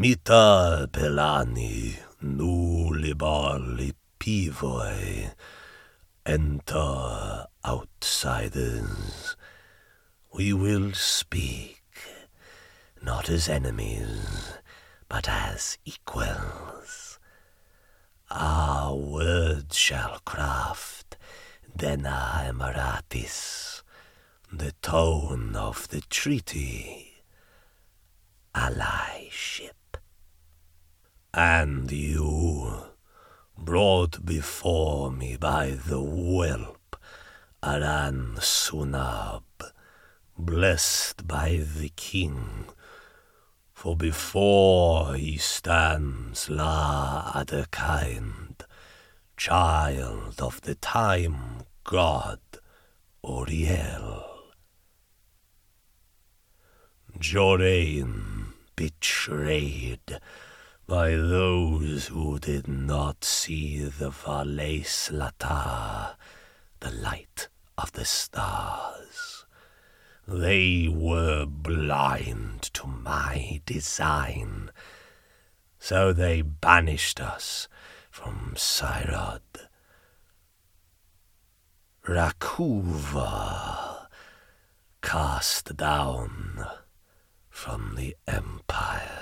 Mita pelani nulibali pivoi. Enter outsiders. We will speak, not as enemies, but as equals. Our words shall craft Dena Emiratis, the tone of the treaty, allyship. And you, brought before me by the whelp Aran Sunab, blessed by the king, for before he stands La Adderkind, child of the time god Oriel. Jorain betrayed by those who did not see the Valais Lata, the light of the stars. They were blind to my design, so they banished us from Cyrod. Rakuva cast down from the empire.